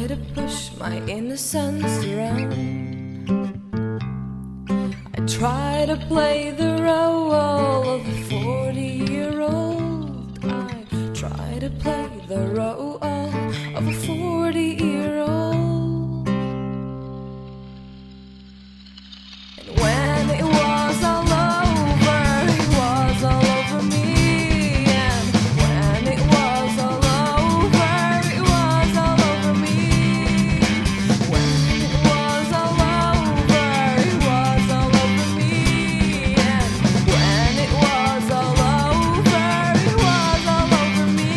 to push my innocence around. I try to play the role of a 40-year-old. I try to play the role of a 40-year-old. And when it was all over, it was all over me. And when it was all over, it was all over me. When it was all over, it was all over me. And when it was all over, it was all over me.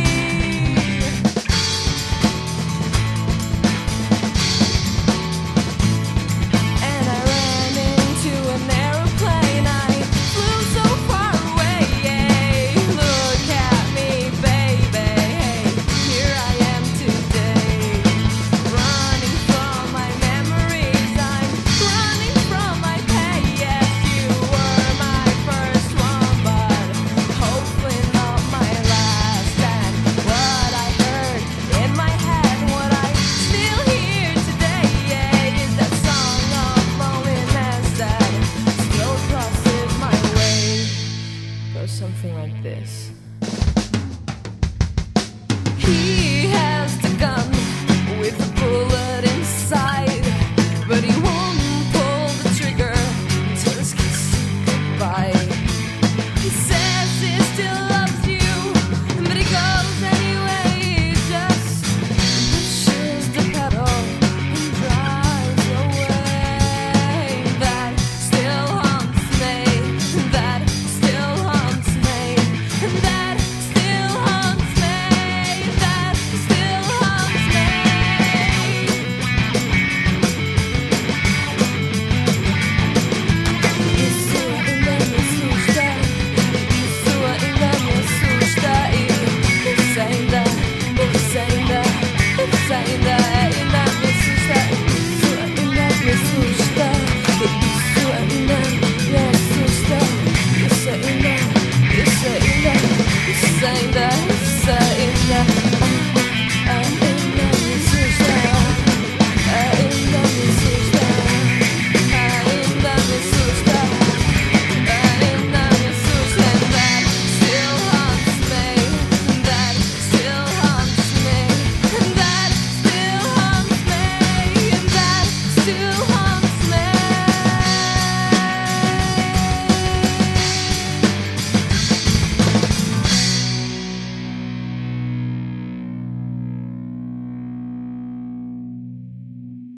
And I ran into an aeroplane. I flew so far away. Look at me, baby. Hey, here I am today. Running from my memories. I'm running from my pain. Yes, you were my first one, but hopefully not my last. And what I heard in my head, what I still hear today, is that song of loneliness that still crosses my way. Goes something like this. Here